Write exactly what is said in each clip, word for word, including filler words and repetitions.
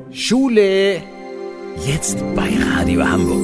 Schule, jetzt bei Radio Hamburg.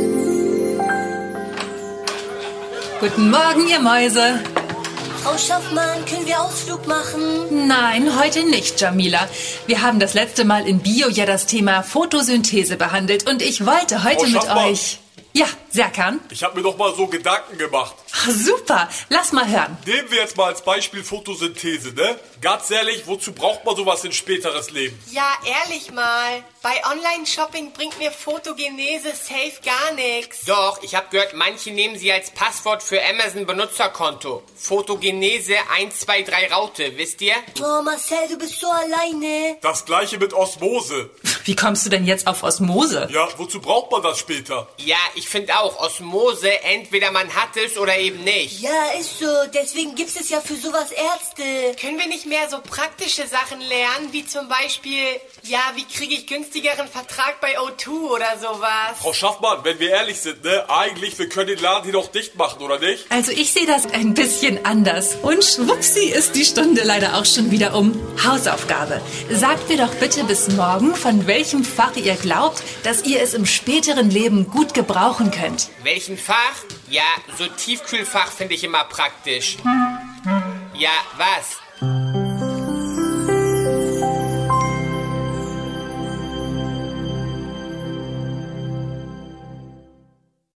Guten Morgen, ihr Mäuse. Frau Schaffmann, können wir Ausflug machen? Nein, heute nicht, Jamila. Wir haben das letzte Mal in Bio ja das Thema Photosynthese behandelt und ich wollte heute Frau mit Schaffmann. euch... Ja, Serkan? Ich habe mir doch mal so Gedanken gemacht. Ach, super, lass mal hören. Nehmen wir jetzt mal als Beispiel Photosynthese, ne? Ganz ehrlich, wozu braucht man sowas in späteres Leben? Ja, ehrlich mal. Bei Online-Shopping bringt mir Photogenese safe gar nichts. Doch, ich habe gehört, manche nehmen sie als Passwort für Amazon-Benutzerkonto. Photogenese eins zwei drei Raute, wisst ihr? Oh, Marcel, du bist so alleine. Das gleiche mit Osmose. Wie kommst du denn jetzt auf Osmose? Ja, wozu braucht man das später? Ja, ich finde auch, Osmose, entweder man hat es oder eben nicht. Ja, ist so. Deswegen gibt es ja für sowas Ärzte. Können wir nicht mehr so praktische Sachen lernen, wie zum Beispiel, ja, wie kriege ich günstigeren Vertrag bei O zwei oder sowas? Frau Schaffmann, wenn wir ehrlich sind, ne? Eigentlich, wir können den Laden hier doch dicht machen, oder nicht? Also ich sehe das ein bisschen anders. Und schwuppsi ist die Stunde leider auch schon wieder um. Hausaufgabe. Sagt mir doch bitte bis morgen, von welchem Fach ihr glaubt, dass ihr es im späteren Leben gut gebrauchen könnt. Welchen Fach? Ja, so Tiefkühlfach finde ich immer praktisch. Ja, was?